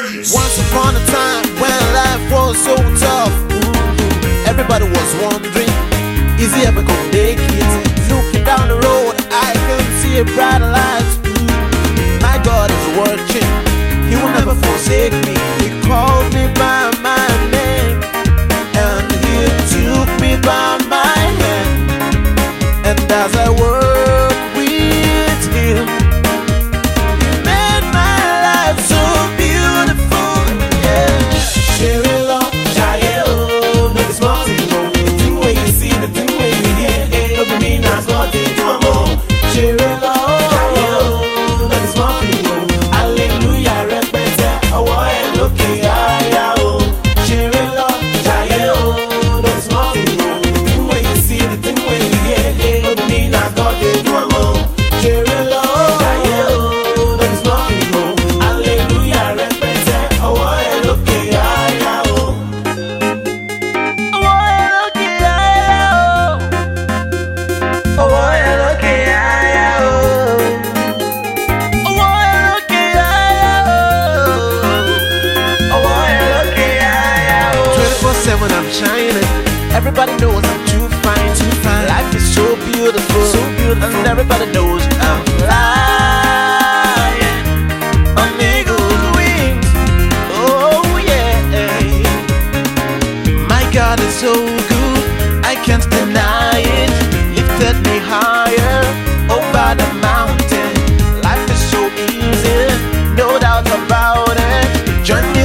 Once upon a time when life was so tough, everybody was wondering, is he ever gonna make it? Looking down the road, I can see a brighter light. My God is watching, He will never forsake me. He called me by my name, and He took me by my hand. And as I work with Him, He made my life so beautiful. Yeah. Share it all, share oh, no this mountain road. The thing where you see, the thing where you hear, ain't no me now, God did no more. Share it all, share oh, no this mountain road. Hallelujah, represent a while looking higher. Oh, share it all, share oh, no this mountain road. The thing where you see, the thing where you hear, ain't no me now, God did no more. Share it all, share oh, no this mountain road. Hallelujah, represent a while looking higher. Oh, a while looking higher. Oh, a while looking higher. Oh, a while looking higher. 24/7 I'm shining. Everybody knows I'm too fine, too fine. Life is so beautiful, so beautiful. And everybody knows I'm flying on eagle's wings. Oh yeah. My God is so good, I can't deny it. Lifted me higher over the mountain. Life is so easy, no doubt about it. Join me